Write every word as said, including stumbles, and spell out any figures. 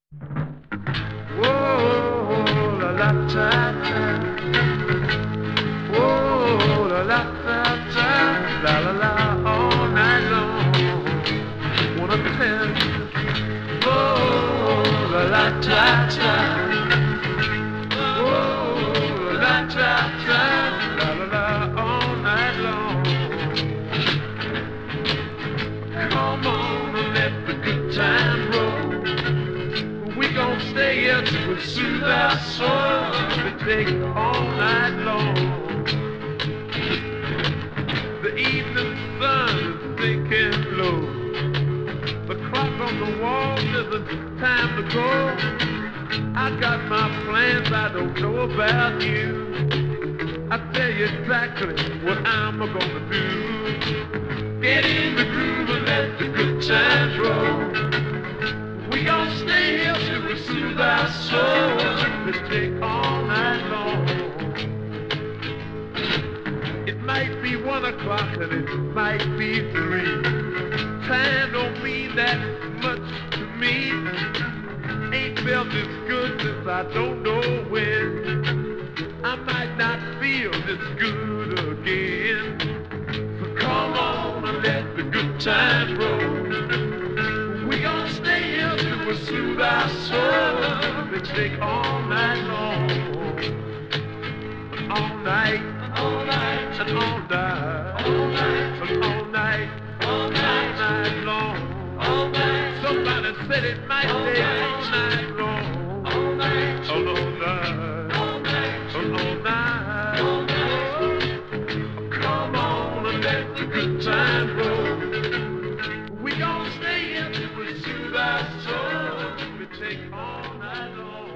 Whoa, la la ta ta. Whoa, la la ta ta. La la la, all night long. Wanna tell you. Whoa, la la ta ta. Whoa, la la ta ta. La la la, all night long. Come on and let the good time roll. We gon' stay here to soothe our soul. We take all night long. The evening sun is sinking low. The clock on the wall says it's time to go. I got my plans, I don't know about you. I tell you exactly what I'm gonna do. Get in the groove and let the good times roll. We gon' stay here till we soothe our souls. We take all night long. It might be one o'clock and it might be three. Time don't mean that much to me. Ain't felt this good since I don't know when. I might not feel this good again. So come on and let the good times roll. We gon' stay here till we soothe our souls. We take all night long. All night, all night, and all night, all night, and all night, all night, all night long. All night. Somebody said it might take all night long. All night, all night, all night, all night, all night. Come on and let the good time roll. We gon' stay here till we soothe our souls. We take all night long.